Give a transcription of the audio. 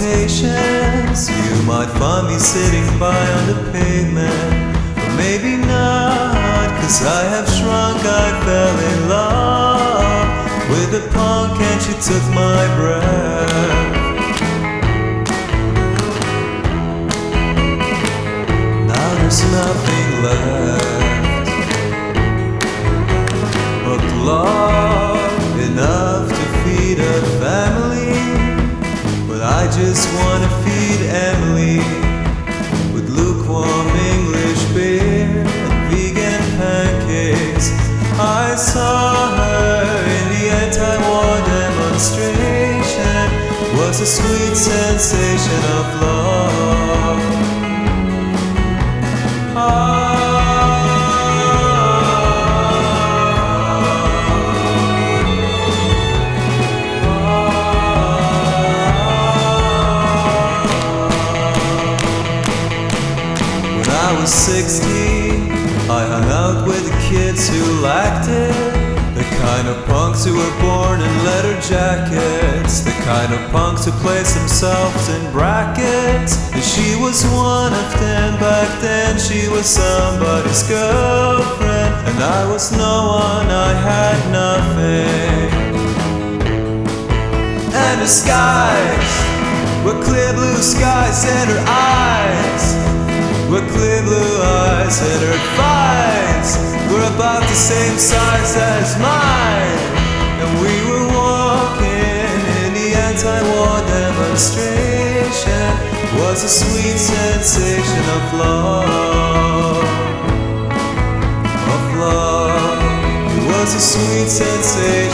patience. You might find me sitting by on the pavement, but maybe not, 'cause I have shrunk. I fell in love with a punk and she took my breath. Now there's nothing left but love, enough to feed a family. But I just wanna feed Emily with lukewarm English beer and vegan pancakes. I saw her in the anti-war demonstration. Was a sweet sensation of love. When I was 16, I hung out with the kids who lacked it. The kind of punks who were born in leather jackets. The kind of punks who placed themselves in brackets. And she was one of them back then. She was somebody's girlfriend, and I was no one, I had nothing. And the skies were clear blue skies, and her eyes were clear blue eyes, and her thighs were about the same size as mine. And we were walking in the anti-war demonstration. Was a sweet sensation of love, of love. It was a sweet sensation